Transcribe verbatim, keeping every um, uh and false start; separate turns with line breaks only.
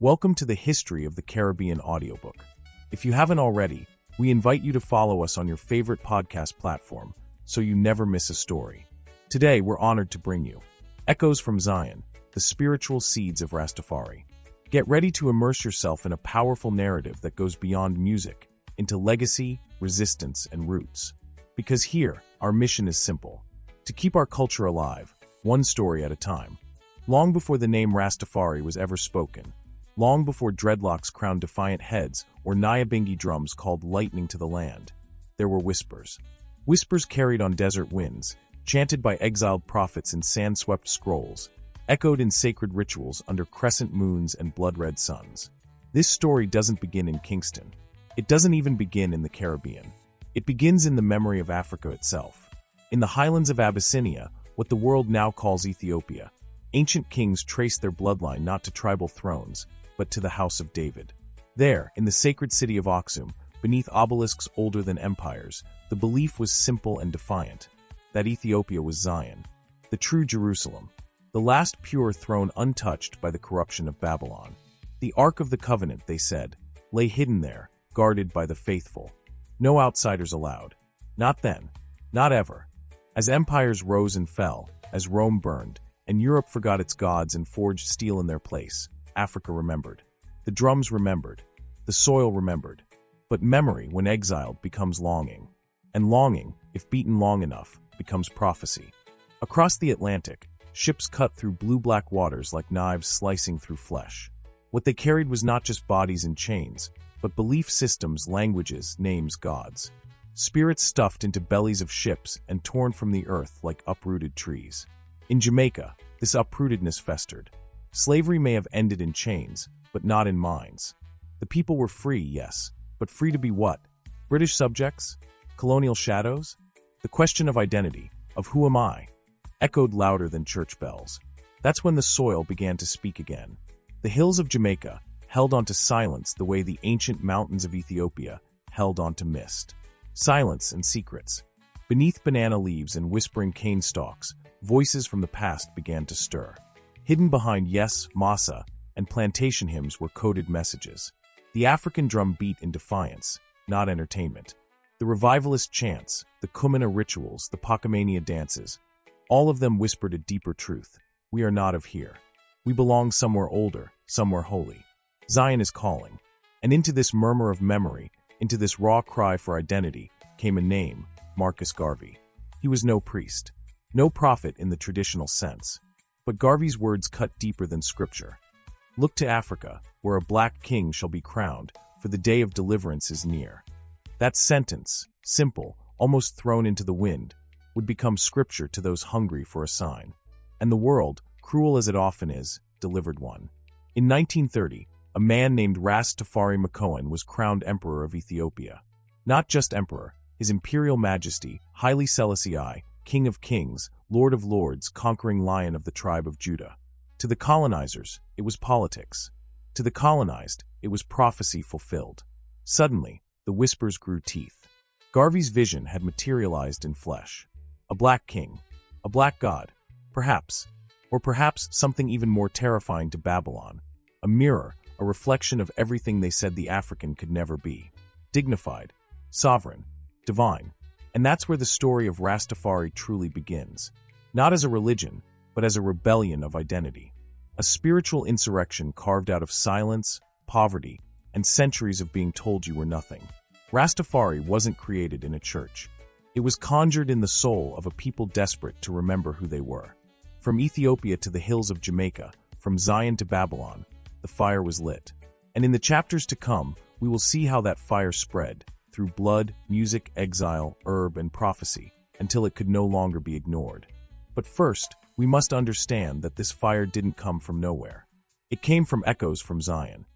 Welcome to the History of the Caribbean audiobook. If you haven't already, we invite you to follow us on your favorite podcast platform so you never miss a story. Today, we're honored to bring you Echoes from Zion, the spiritual seeds of Rastafari. Get ready to immerse yourself in a powerful narrative that goes beyond music into legacy, resistance, and roots. Because here, our mission is simple: to keep our culture alive, one story at a time. Long before the name Rastafari was ever spoken, long before dreadlocks crowned defiant heads or Nyabingi drums called lightning to the land, there were whispers. Whispers carried on desert winds, chanted by exiled prophets in sand-swept scrolls, echoed in sacred rituals under crescent moons and blood-red suns. This story doesn't begin in Kingston. It doesn't even begin in the Caribbean. It begins in the memory of Africa itself. In the highlands of Abyssinia, what the world now calls Ethiopia, ancient kings traced their bloodline not to tribal thrones, but to the House of David. There, in the sacred city of Aksum, beneath obelisks older than empires, the belief was simple and defiant, that Ethiopia was Zion, the true Jerusalem, the last pure throne untouched by the corruption of Babylon. The Ark of the Covenant, they said, lay hidden there, guarded by the faithful. No outsiders allowed. Not then. Not ever. As empires rose and fell, as Rome burned, and Europe forgot its gods and forged steel in their place, Africa remembered. The drums remembered. The soil remembered. But memory, when exiled, becomes longing. And longing, if beaten long enough, becomes prophecy. Across the Atlantic, ships cut through blue-black waters like knives slicing through flesh. What they carried was not just bodies and chains, but belief systems, languages, names, gods. Spirits stuffed into bellies of ships and torn from the earth like uprooted trees. In Jamaica, this uprootedness festered. Slavery may have ended in chains, but not in minds. The people were free, yes, but free to be what? British subjects? Colonial shadows? The question of identity, of who am I, echoed louder than church bells. That's when the soil began to speak again. The hills of Jamaica held on to silence the way the ancient mountains of Ethiopia held on to mist. Silence and secrets. Beneath banana leaves and whispering cane stalks, voices from the past began to stir. Hidden behind yes, masa, and plantation hymns were coded messages. The African drum beat in defiance, not entertainment. The revivalist chants, the Kumina rituals, the Pacamania dances, all of them whispered a deeper truth. We are not of here. We belong somewhere older, somewhere holy. Zion is calling. And into this murmur of memory, into this raw cry for identity, came a name, Marcus Garvey. He was no priest, no prophet in the traditional sense. But Garvey's words cut deeper than scripture. Look to Africa, where a black king shall be crowned, for the day of deliverance is near. That sentence, simple, almost thrown into the wind, would become scripture to those hungry for a sign. And the world, cruel as it often is, delivered one. In nineteen thirty, a man named Ras Tafari Makonnen was crowned Emperor of Ethiopia. Not just Emperor, His Imperial Majesty, Haile Selassie I, King of Kings, Lord of Lords, conquering Lion of the tribe of Judah. To the colonizers, it was politics. To the colonized, it was prophecy fulfilled. Suddenly, the whispers grew teeth. Garvey's vision had materialized in flesh. A black king, a black god, perhaps, or perhaps something even more terrifying to Babylon, a mirror, a reflection of everything they said the African could never be. Dignified, sovereign, divine. And that's where the story of Rastafari truly begins. Not as a religion, but as a rebellion of identity. A spiritual insurrection carved out of silence, poverty, and centuries of being told you were nothing. Rastafari wasn't created in a church. It was conjured in the soul of a people desperate to remember who they were. From Ethiopia to the hills of Jamaica, from Zion to Babylon, the fire was lit. And in the chapters to come, we will see how that fire spread, through blood, music, exile, herb, and prophecy, until it could no longer be ignored. But first, we must understand that this fire didn't come from nowhere. It came from echoes from Zion.